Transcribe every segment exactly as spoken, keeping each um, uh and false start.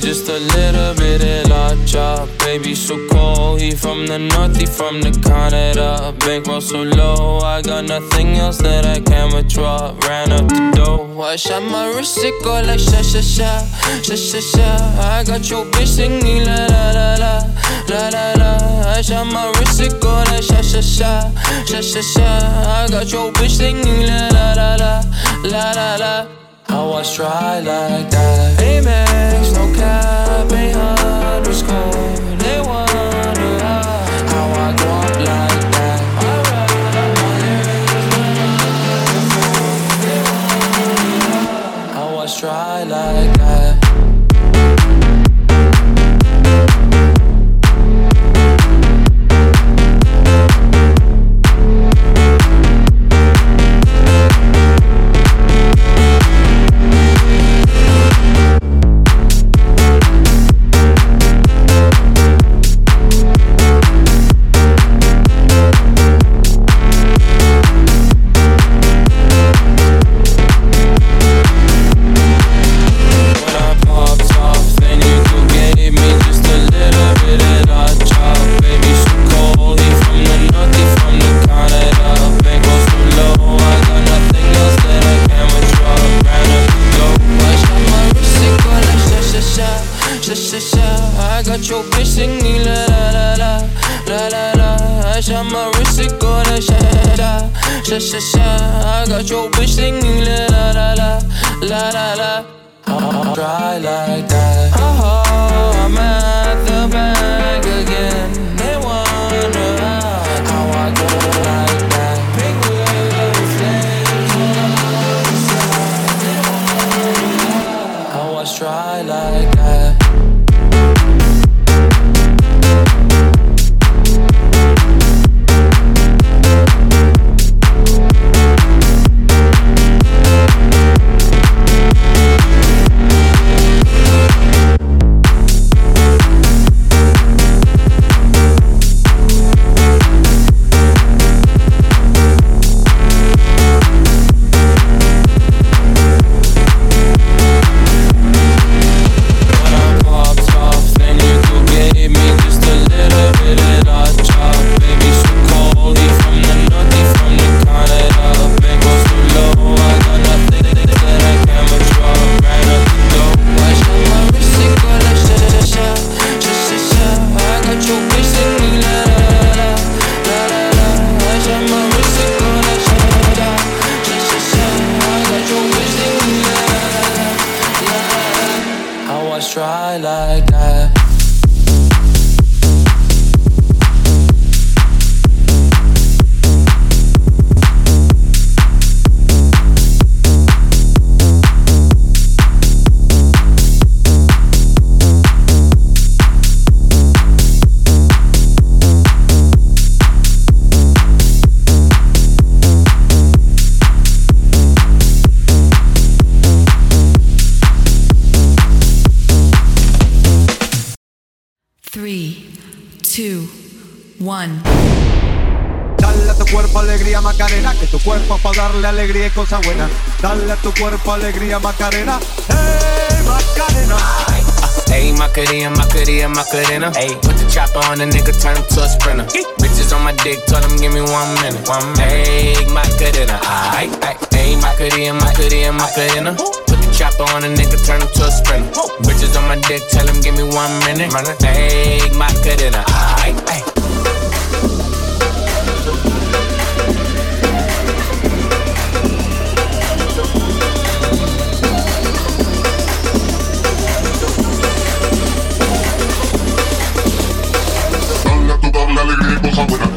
just a little bit of la chop. Baby so cold, he from the north, he from the Canada. Bankroll so low, I got nothing else that I can withdraw. Ran up the dough, I shot my wrist, it go like sha sha sha, sha sha sha. I got your bitch singing la la la la, la la la. I shot my wrist, it go like sha sha sha, sha sha sha. I got your bitch singing la la la la, la la la. I was dry like that. Amex, no cap, ain't underscore. They wonder how, how I go up like that. I was dry like that. I got your bitch singing la la la la, la la la. I shot my wrist, it go like sha sha sha sha sha. I got your bitch singing la la la la, la la la. I'm dry like that. Oh, I'm at the bank again. They wonder how, how I go like that. Big wheel flames. I was dry like that. Try like that. Three, two, one. Dale a tu cuerpo alegría Macarena, que tu cuerpo es para darle alegría y cosas buenas. Dale a tu cuerpo alegría Macarena, hey Macarena. Ayy, Macarena, Macarena, Macarena. Ayy, put the chopper on the nigga, turn him to a sprinter. Bitches on my dick, told him give me one minute. One minute. Ayy, Macarena, ayy, ayy, Macarena, Macarena, Macarena. Put the chopper on a nigga, turn him to a sprinter. Bitches on my dick, tell him give me one minute. Ayy, Macarena, ayy, ayy. Dale alegría y cosas buenas.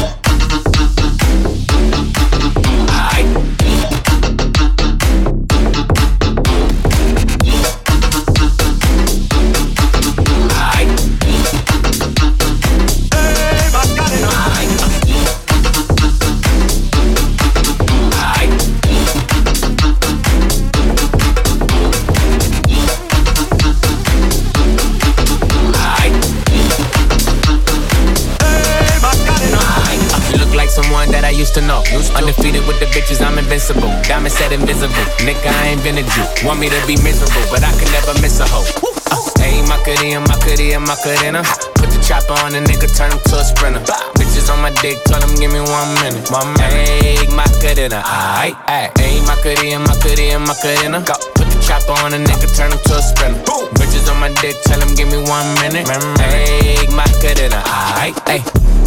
To know. Undefeated with the bitches, I'm invincible. Diamond said invisible. Nigga, I ain't been a Jew. Want me to be miserable, but I can never miss a hoe. Ayy, Macarena, Macarena, Macarena. Put the chopper on the nigga, turn him to a sprinter. Bitches on my dick, tell him give me one minute. One minute. Ayy, Macarena, aight, aight. Ayy, Macarena, Macarena, Macarena. Put the chopper on the nigga, turn him to a sprinter. Bitches on my dick, tell him give me one minute. Ayy, Macarena, aight, aight.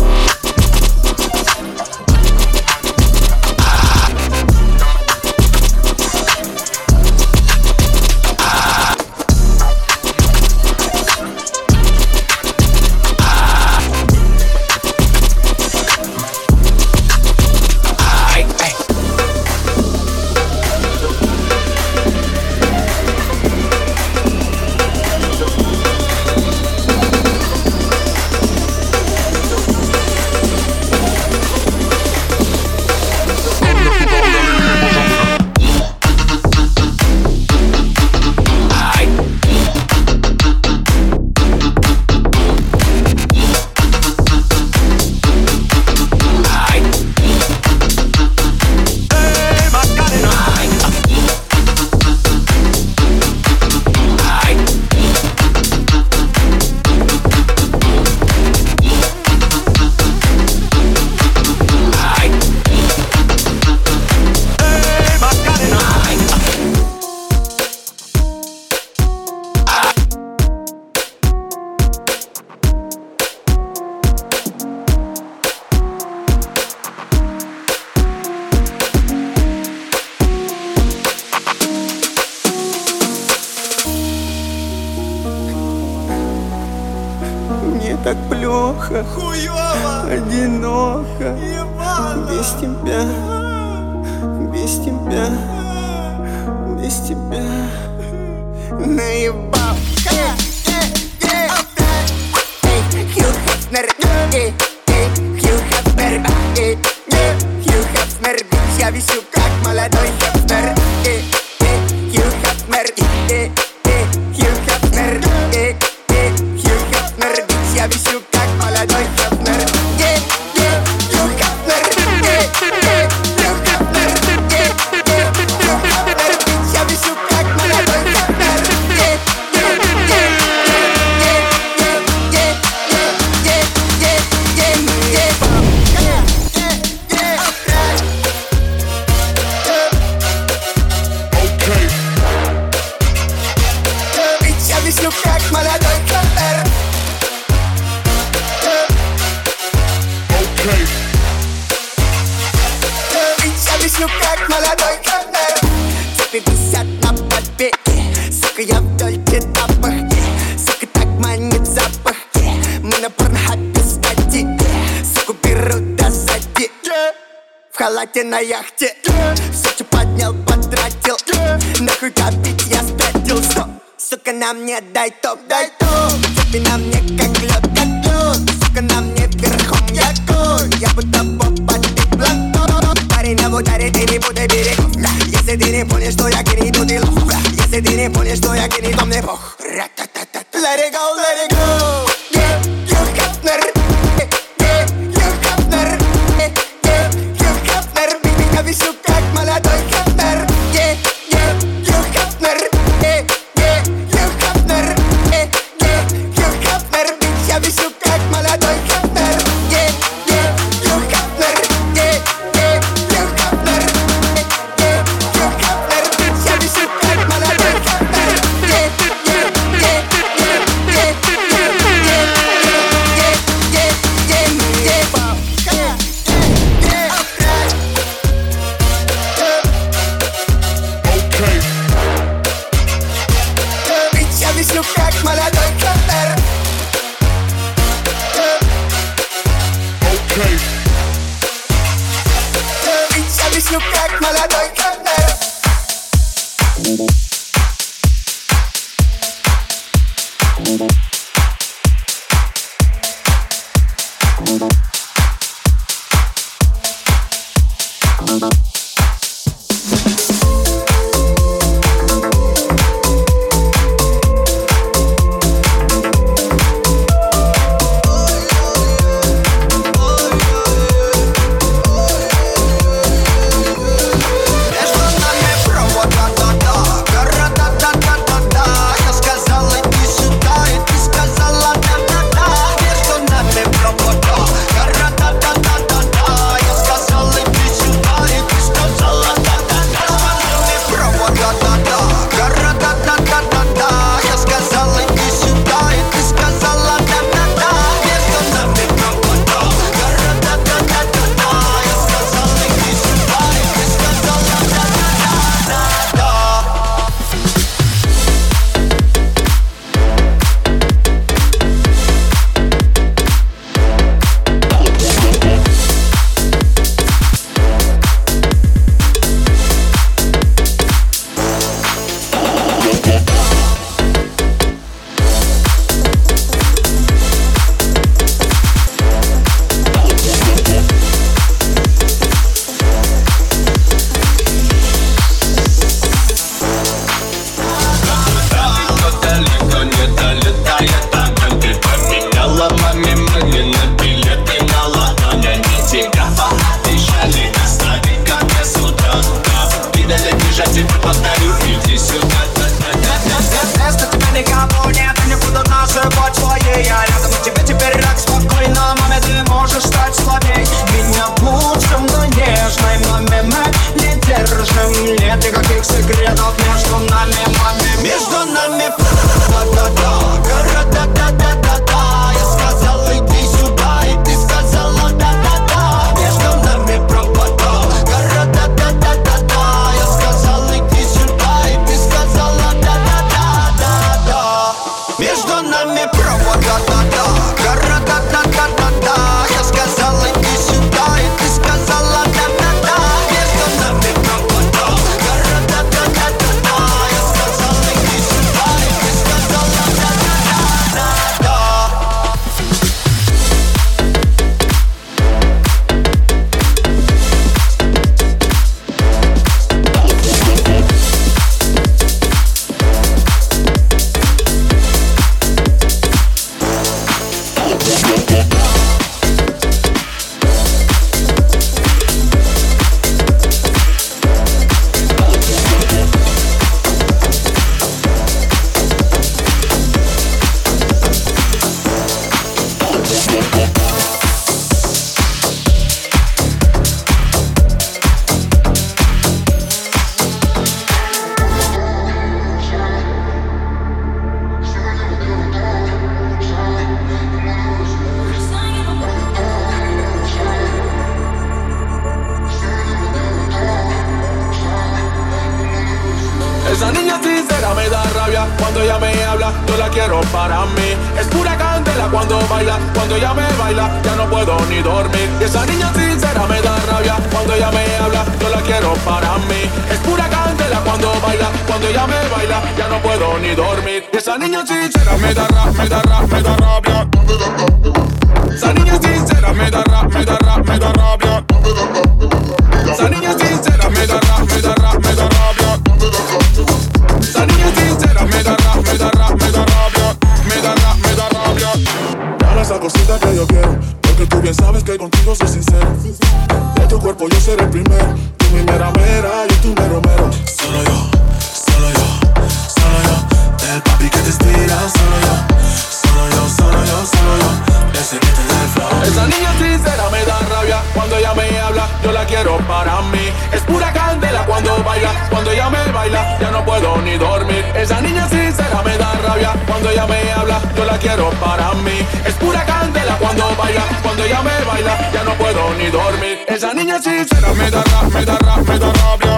Так плохо, хуёво, одиноко, ебало. Без тебя, без тебя, без тебя наебал. Хью Хефнер, Хью Хефнер, Хью Хефнер, я висю как молодой Хефнер. Хью Хефнер, Хью Хефнер, Хью Хефнер, я висю как молодой Хефнер. Хью Хефнер, Хью Хефнер, Хью Хефнер, я висю как молодой Хефнер. Как молодой Хефнер. Тебе висят на подбеге, сука, я в дольче тапахе. Сука, так манит запахи. Мы на порнхабе статике. Суку берут до сзади. В халате на яхте. Все, что поднял, потратил. Нахуй копить я спятил. Стоп, сука, на мне дай топ, дай топ. Цепи на мне как лед, как лед. Сука, на мне верхом я конь. Я будто попад и планктон. На ударе ты не буду берегов. Если ты не понял, что я гений, то ты лох. Если ты не понял, что я гений, то мне бог. Let it go, let it go. Yeah, Hugh Hefner. Yeah, Hugh Hefner. Yeah, Hugh Hefner. Baby, я висю как молодой Хефнер. Yeah, yeah, Hugh Hefner. Yeah, yeah, Hugh Hefner. Yeah, yeah, Hugh Hefner. Bitch, я висю как молодой Хефнер. Yeah, yeah, Hugh Hefner. Yeah, yeah. Yeah. я тебе повторю, иди сюда. Место тебе никого нет, и не будут называть своей. Я рядом с тебе теперь так спокойно, маме, ты можешь стать слабей. Меня будем, но нежной, маме, мы не держим. Нет никаких секретов между нами, маме. Между нами да-да-да, гора-да-да-да-да-да. Я сказал, иди сюда, и ты сказала да-да-да. Между нами провода, гора-да-да-да-да-да. Я сказал, иди сюда, и ты сказала да-да-да-да-да. Между нами провода, да-да, гора-да-да-да-да-да. Я сказал, иди сюда, и ты сказала да-да-да. Между нами провода, гора-да-да-да-да-да. Я сказал, иди сюда, и ты сказала да-да-да-да-да. Esa niña sincera me da rabia, cuando ella me habla, yo la quiero para mí. Es pura candela cuando baila, cuando ella me baila, ya no puedo ni dormir. Esa niña sincera me da rabia, cuando ella me habla, yo la quiero para mí. Es pura candela cuando baila, cuando ella me baila, ya no puedo ni dormir. Esa niña sincera me da rabia, me da rabia, me da rabia. Esa niña sincera me da rabia, me da rabia, me da rabia. Esa niña sincera me da rabia, me da rabia, me da rabia. Esa niña sincera me da rabia, me da rabia, me da rabia, me da rabia, me da rabia. Dale esa cosita que yo quiero, porque tú bien sabes que contigo soy sincero. De tu cuerpo yo seré el primero, tú mi mera mera, yo tu mero mero. Solo yo, solo yo, solo yo, el papi que te estira, solo yo, solo yo, solo yo, solo yo, ese que te da el flow. Esa niña sincera me da rabia, cuando ella me habla, yo la quiero para mí. Es pura candela cuando baila, cuando ella me baila, ya no puedo ni dormir. Esa niña sincera me da rabia, cuando ella me habla, yo la quiero para mí. Es pura candela cuando baila, cuando ella me baila, ya no puedo ni dormir. Esa niña sincera me da rabia, me da rabia, me da rabia.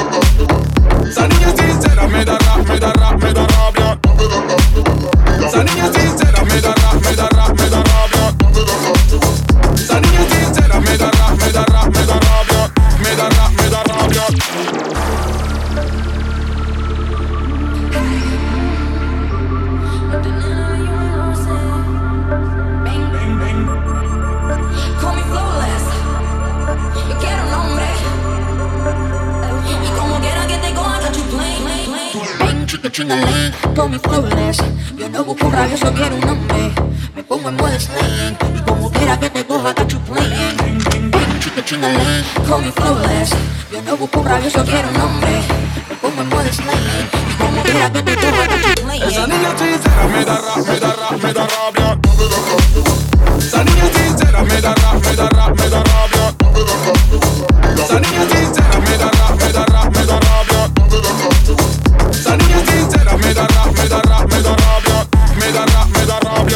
Esa niña sincera me da rabia, me da rabia, me da rabia. Esa niña sincera me da rabia, me da rabia, me da rabia. Esa niña sincera me da rabia, me da rabia, me da rabia, me da rabia, me da rabia. Call me flawless. Yo quiero un nombre. Y como quiera que te coja, got you playing. Bang, chica, chingaling. Call me flawless. Yo no busco rabia, yo quiero un nombre. Me pongo en modo slang. Y como quiera que te coja, got you playing. Bang, chica, chingaling. Call me flawless. Yo no busco rabia, yo quiero un nombre. Me pongo en modo slang. Y como quiera que te coja, got you playing. Esa niña sincera me da rabia, me da rabia, me da rabia. Esa niña sincera me da rabia, me da rabia, me da rabia. Esa niña sincera me da rabia, me da rabia, me da rabia. Esa niña sincera me da rabia, me da rabia, me da rabia, me da rabia, me da rabia.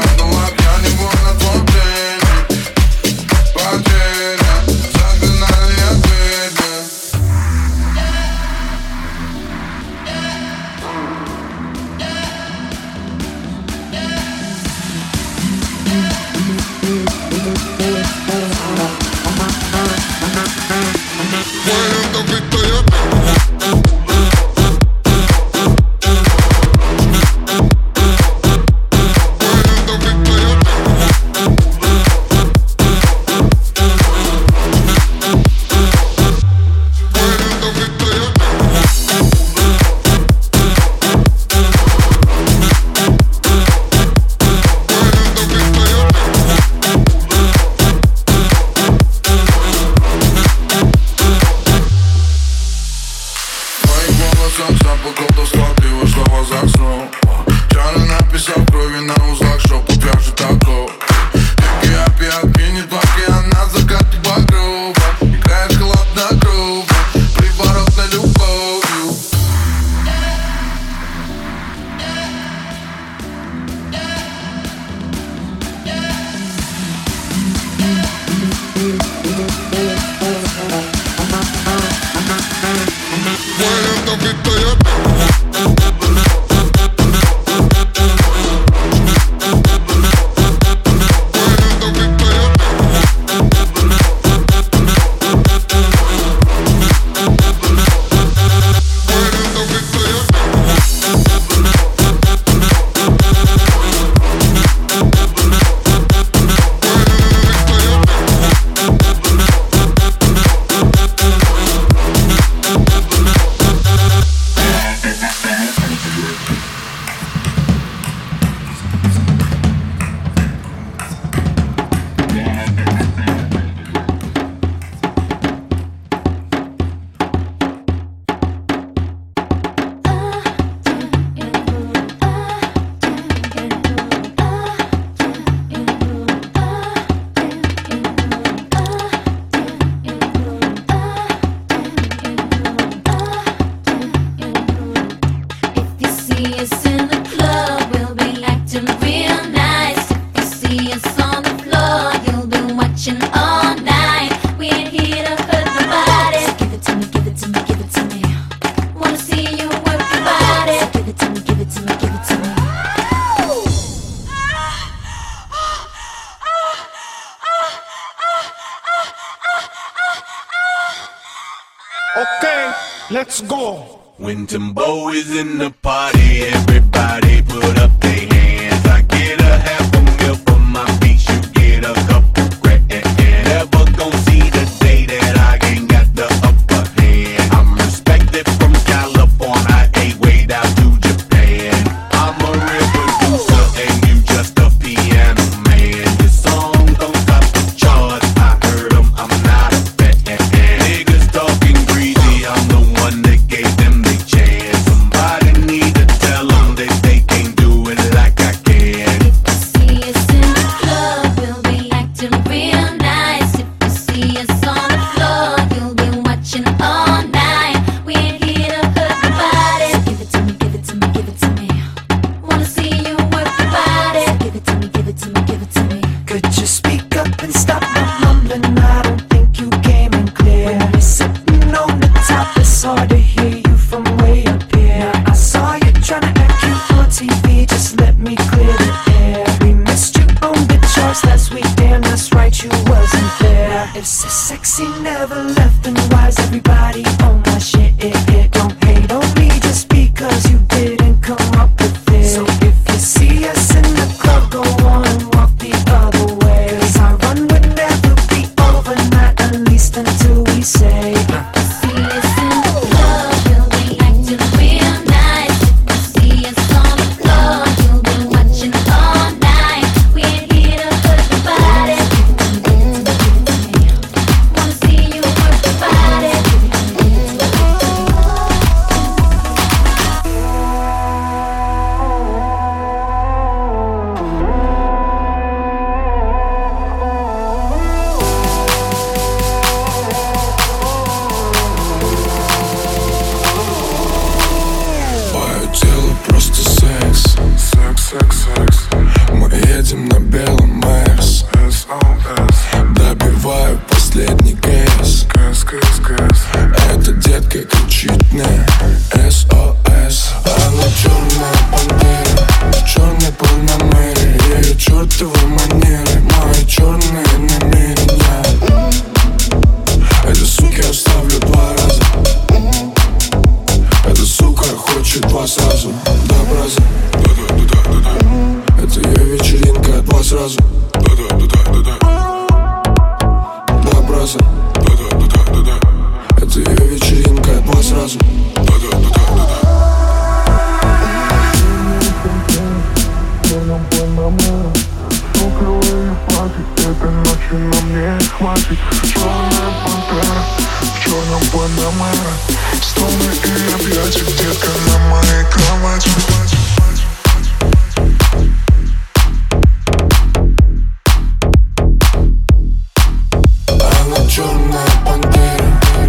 Pagina, Okay, let's go. When Timbo is in the party, everybody put up their hands. I get a half a meal for my beats, you get a couple grand. Never gon' see the day that I ain't got the upper hand. I'm respected from California, eight way down to Japan. I'm a real producer and you just a piano man. Your song don't top the charts, I heard them, I'm not a fan. Niggas talking greasy, I'm the one that gave them the chance. Somebody need to tell them that they can't do it like I can. See us in the club, we'll be acting real nice. If you see us on the floor, you'll be watching all night. We ain't here to hurt nobody. So give it to me, give it to me, give it to me. Wanna see you work your body. So give it to me, give it to me, give it to me. Could you speak up and stop the mumbling? I don't think you came in clear. When you're sitting on the top, it's hard to hear you from way up here. I saw you tryna act cute on T V, just let me clear the air. We missed you on the charts last week, damn that's right, you wasn't there. If so sexy never left, then why's everybody on my shit? Don't hate on me just because you didn't come up with it. So if you see us in the club, go on and walk the other way. 'Cause our run would never be over, not at least until we say See us in the club, we'll be acting real nice. If you see us on the floor, you'll be watching all night. We ain't here to hurt nobody. Wanna see you work your body. Мое тело просто секс. Секс, секс, секс. Мы едем на белом Мерс. Добиваю последний кэс. Эта детка кричит мне эс о эс. Она черная пантера в черной панамере. Ее чертовы манеры, мои черные намерения. Этой суке оставлю два раза. Эта сука хочет два сразу. Да, браза. Это ее вечеринка, два сразу. Да, браза. Это ее вечеринка, два сразу. Этой ночи нам не хватит. Черная пантера в черном панамера. Стоны и объятия, детка на моей кровати. Она черная пантера.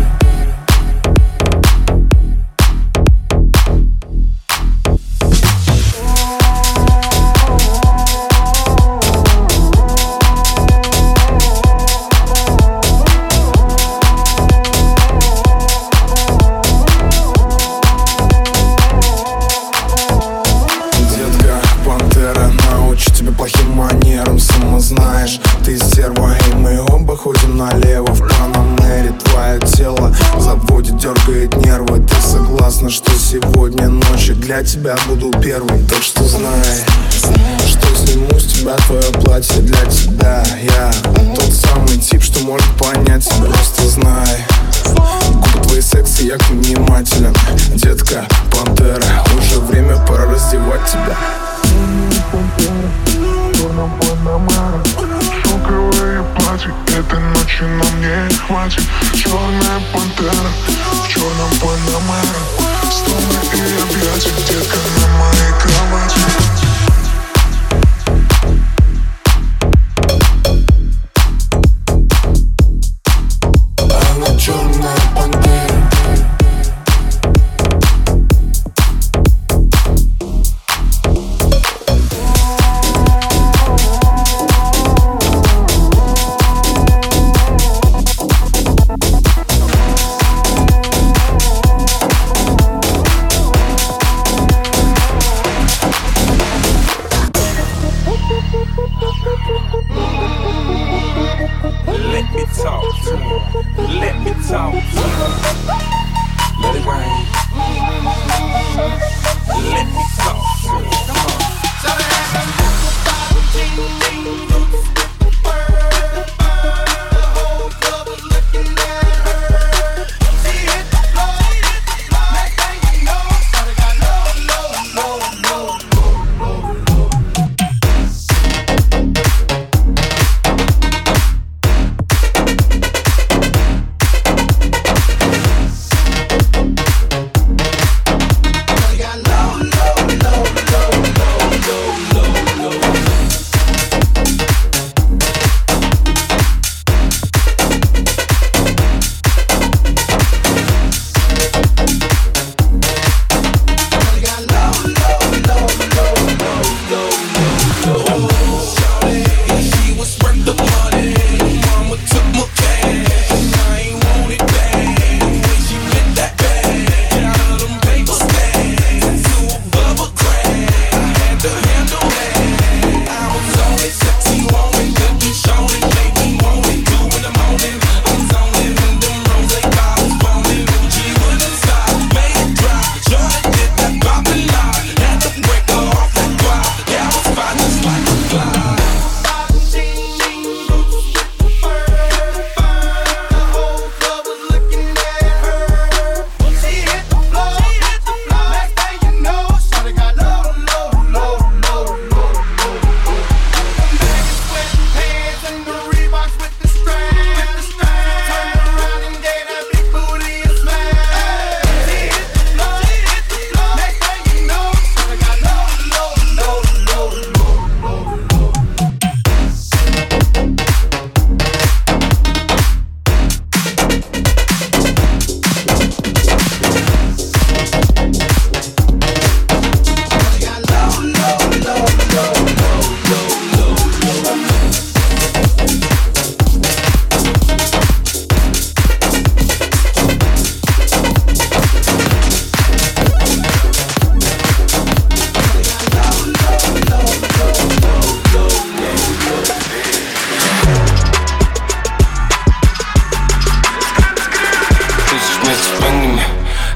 Детка, пантера научит тебя плохим манерам. Сама знаешь, ты стерва, и мы оба ходим налево. В панамере твое тело заводит, дергает нервы. Ты согласна, что сегодня ночью для тебя буду первый? Так что знай, что сниму с тебя твое платье для тебя. Я тот самый тип, что может понять тебя. Просто знай, губы твои секси, я к ним внимателен. Детка, пантера, уже время, пора раздевать тебя. Шелковые платья, этой ночи нам не хватит. Черная пантера в черном панамера. Стоны и объятия, детка на моей кровати. Она черная пантера.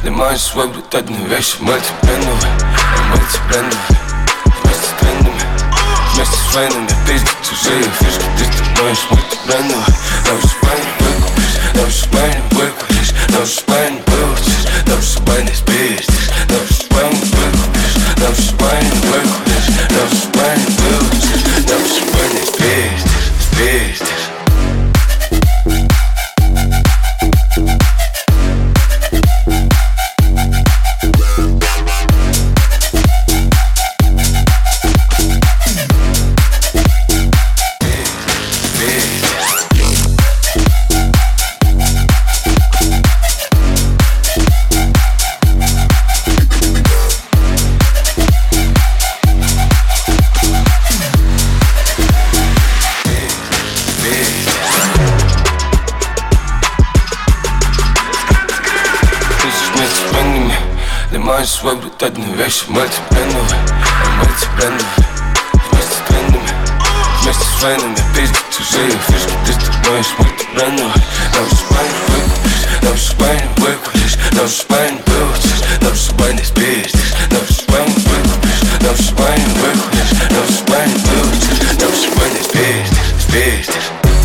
Лимаешь свой брат одну вещь. Мультипленного, мультипленного, вместе с трендами, вместе с войнами. Пиздят чужие фишки, ты становишься мультипленного. Даже спай не выкупишь, даже спай не выкупишь, даже спай не выучишь, даже спай не спиздишь, даже спай не выкупишь, даже спай не выкупишь, даже спай не выучишь, даже спай не спиздишь, спиздишь. Свой брат одну вещь. Мультипленного, мультипленного, вместе с трендами, вместе с войнами. Пиздят чужие фишки, ты становишься мультипленного. Даже спай не выкупишь, даже спай не выкупишь, даже спай не выучишь, даже спай не спиздишь, даже спай не выкупишь, даже спай не выкупишь, даже спай не выучишь, даже спай не спиздишь, спиздишь.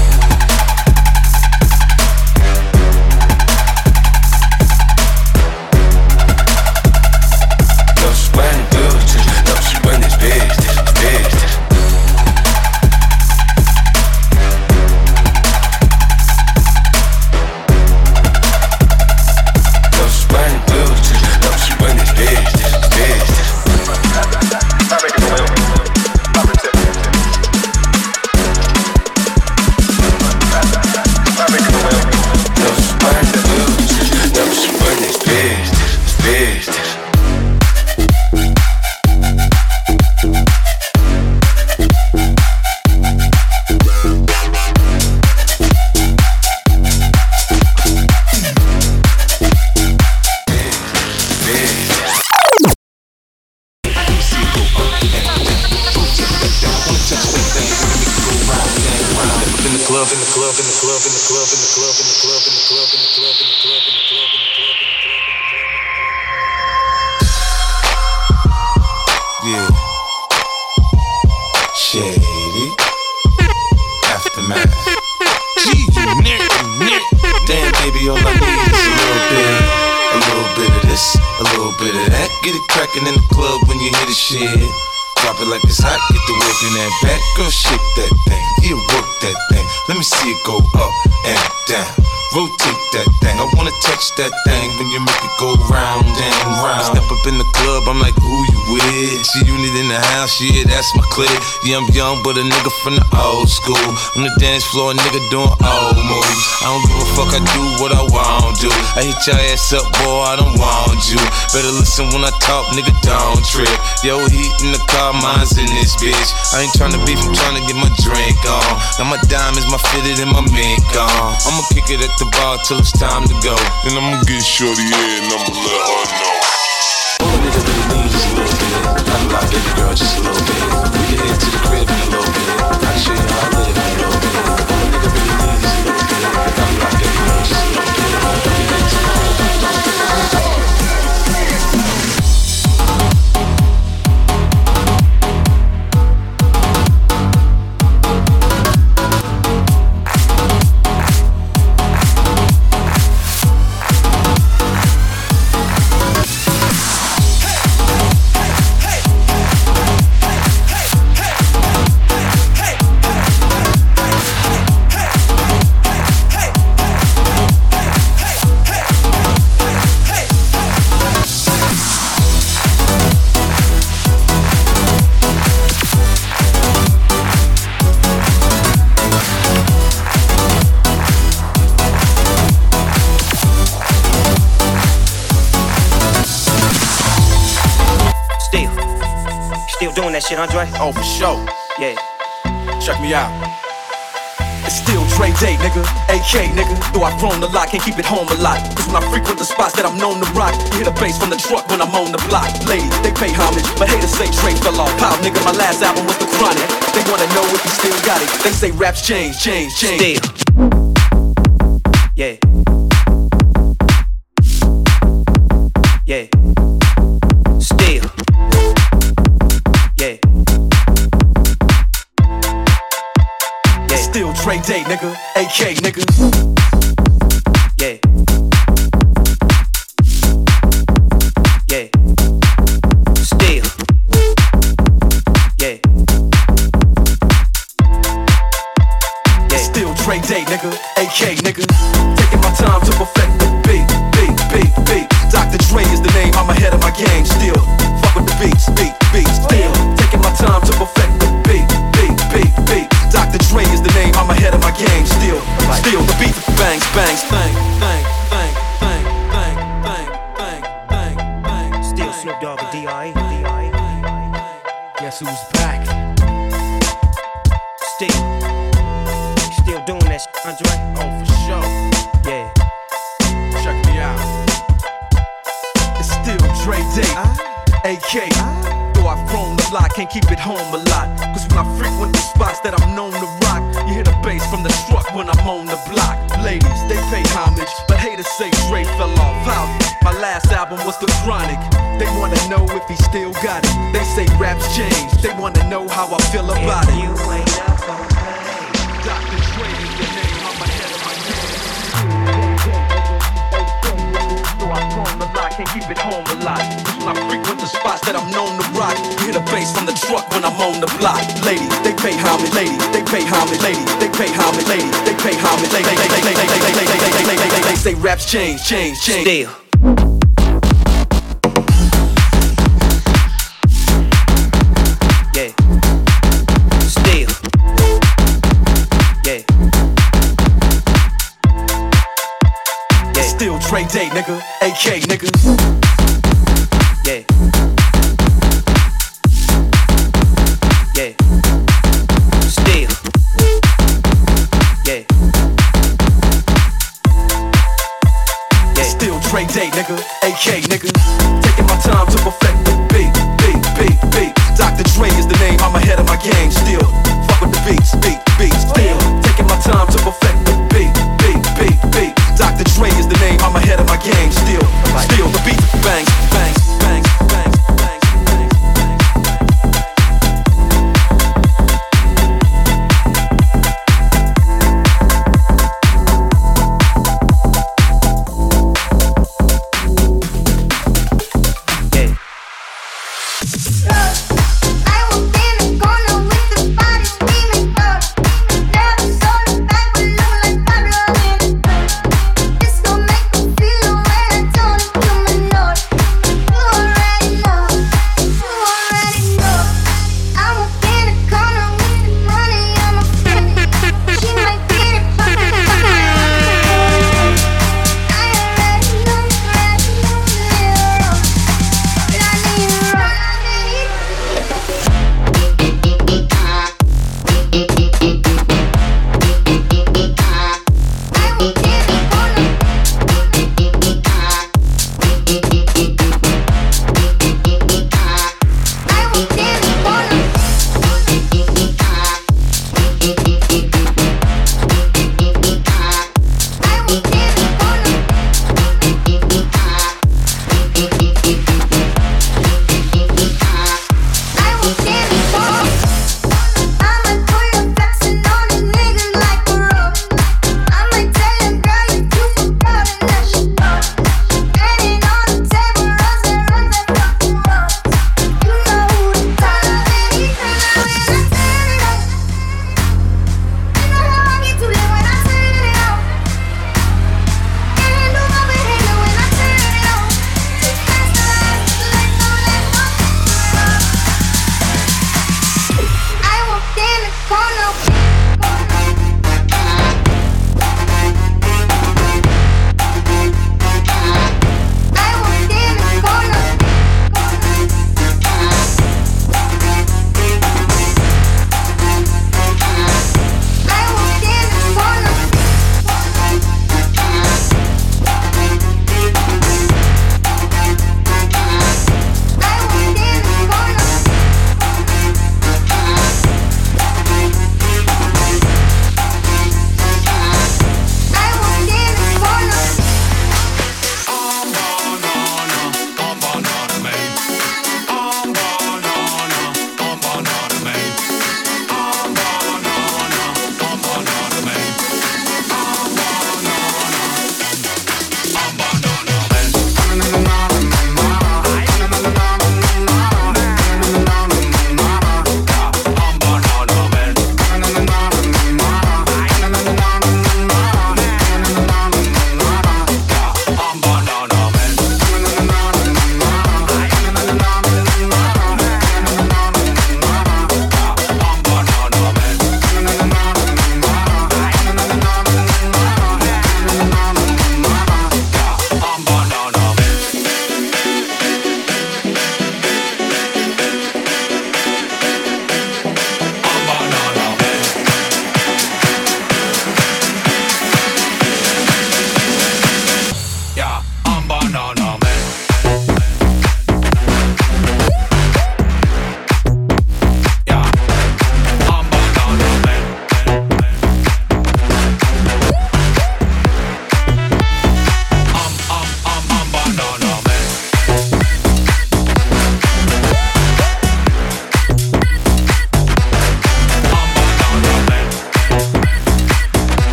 That thing when you make it go round and round. I step up in the club, I'm like, who you with? She unit in the house, yeah, that's my clique. Yeah, I'm young, but a nigga from the old school. On the dance floor, a nigga doing old moves. I don't give a fuck, I do what I want to. I hit your ass up, boy, I don't want you. Better listen when I talk, nigga, don't trip. Yo, heat in the car, mine's in this bitch. I ain't tryna beef, I'm tryna get my drink on. Now my diamonds, my fitted, and my mink on. I'ma kick it at the bar till it's time to go. And I'ma get shorty in and I'ma let her know. All a nigga really needs is a little bit. I'm like, baby girl, just a little bit. We can head to the crib in a little bit. I can show you how I live in a little bit. All a nigga really needs is a little bit. I'm like, baby girl, just a little bit. We can head to the crib in a little bit. Doing that shit, Andre? Oh, for sure. Yeah. Check me out. It's still Dre Day, nigga. A K, nigga. Though I've grown a lot, can't keep it home a lot. Cause when I frequent the spots that I'm known to rock, you hear the bass from the truck when I'm on the block. Ladies, they pay homage, but haters say Dre fell off. Pow, nigga, my last album was The Chronic. They wanna know if he still got it. They say raps change, change, change. Still. Yeah. nigga, A K, nigga. Yeah. Yeah. Still. Yeah. Yeah. Still Dre Day, nigga, A K, nigga. Taking my time to perfect the beat, beat, beat, beat. Doctor Dre is the name, I'm ahead of my game. Still, fuck with the beats, beat, beat. Still, taking my time to perfect the beat, beat, beat, beat. Doctor Dre is the name, I'm ahead of my game. Still, still the beat bangs, bangs, bang, bang, bang, bang, bang, bang, bang, bang, bang. Still Snoop Dogg and D I E. Guess who's back? Still, still doing that, shit, Andre? Oh, for sure. Yeah. Check me out. It's still Dre Day, A K. Though I've grown a lot, can't keep it home a lot. Cause when I frequent the spots that I'm known to rock, you hear the bass from the truck when I'm on the block. Ladies, they pay homage, but haters say Dre fell off. How? My last album was The Chronic. They wanna know if he still got it. They say raps change, they wanna know how I feel about it. You ain't up on Doctor Dre is the name, I'm ahead of my game. So I've grown a lot, can't keep it home a lot. Cause when I frequent the spots that I'm known to rock, you hear the bass from the truck when I'm on the block. Ladies, they pay homage, ladies, they pay homage, ladies, they pay homage, ladies, they pay homage, ladies, they say raps change, change, change. Still. Yeah. Still. Yeah. Yeah. Still Dre Day, nigga, A K, nigga. Yeah. Yeah. Still. Yeah. Yeah. Still Dre Day, nigga, A K, nigga. Taking my time to perfect the beat, beat, beat, beat. Doctor Dre is the name, I'm ahead of my game. Still, fuck with the beats, beat, beat. Still, taking my time to perfect the beat, beat, beat, beat. Doctor Dre is the name, I'm ahead of my game. Still, still the beat bangs, bangs, bangs, bangs, bangs, bangs, I was in the corner with the body screaming, girl.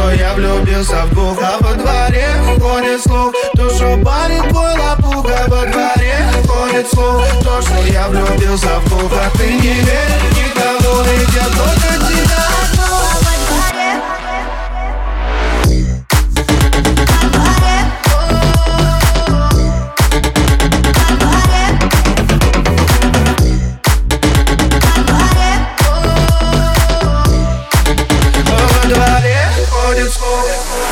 что я влюбился в двух, а во дворе ходит слух, то, что парень твой лопуха. Во дворе ходит слух, то, что я влюбился в двух, а ты не верь никому, ведь я только тебя одну. Во дворе ходит слух.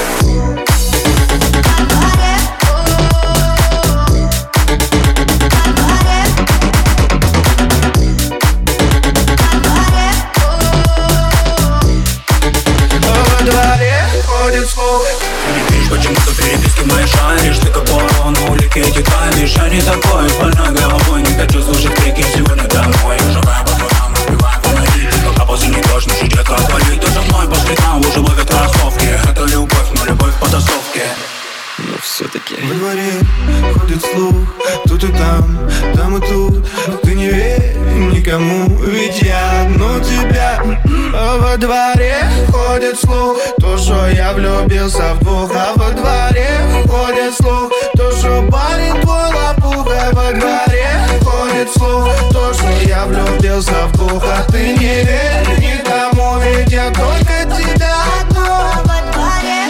Почему-то переписки мои шаришь, ты как ворон на улике текаешь. Я не такой, больной головой, не хочу слушать крики сегодня домой. Живая по дворам, разбивая фонари, пока после не дождь, но жить как болит. Ты со мной по следам, уже ловят кроссовки. Это любовь, но любовь по тусовке. Но все-таки во дворе ходит слух, тут и там, там и тут, но ты не верь никому, ведь я одну тебя. А во дворе ходит слух, то, что я влюбился в двух. А во дворе ходит слух, то, что парень твой лопуха. Во дворе ходит слух, то, что я влюбился в двух, а ты не верь никому, ведь я только тебя одну. Во дворе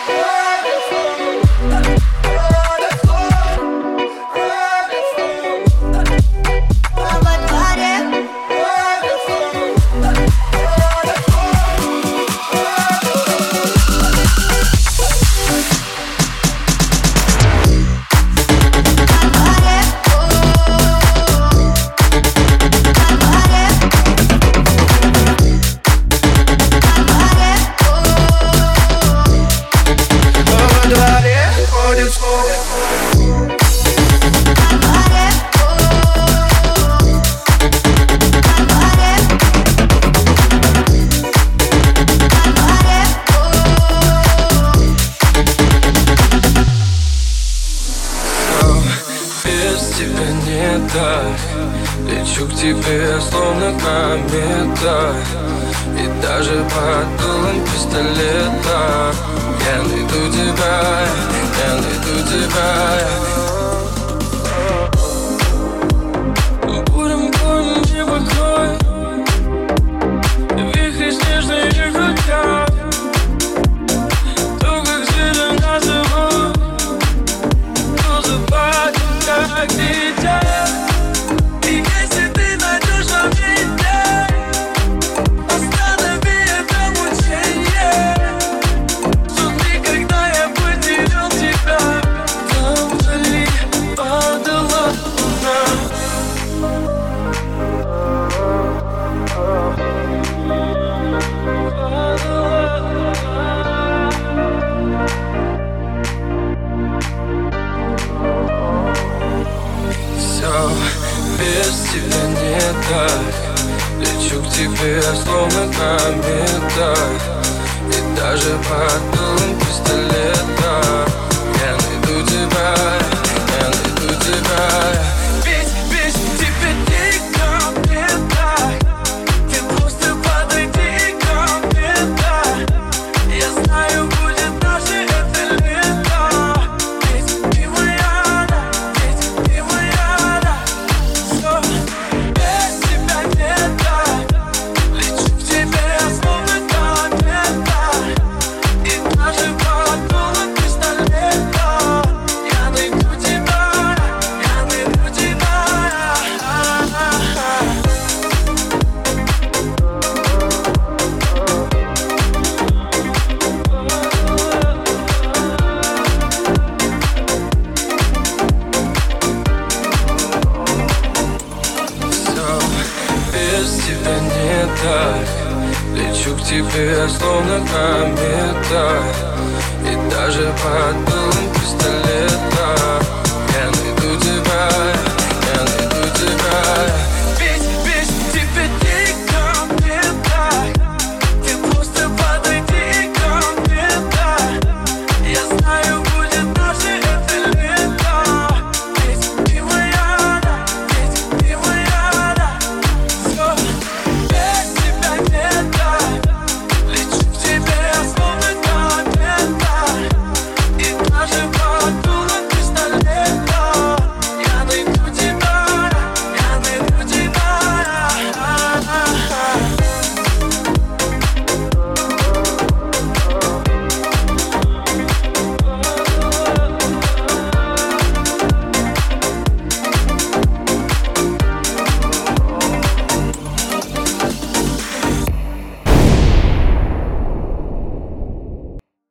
лечу к тебе, словно комета, и даже под дулом пистолета я найду тебя, я найду тебя. Бурем, бурем, небо кроет, вихри снежные крутят, то, как звери нас зовут, то забавит, как дитя. Лечу к тебе, словно комета, и даже под дулом пистолета я найду тебя, я найду тебя. Ведь, ведь тебе дико мне так, ты просто подойди ко мне так. Я знаю, будет наше это лето, ведь ты моя, ведь ты моя, да. Без тебя нет, лечу к тебе, словно комета, и даже под дулом пистолета я найду тебя, я найду тебя. Все, без тебя не так, лечу к тебе, словно комета, и даже под дулом пистолета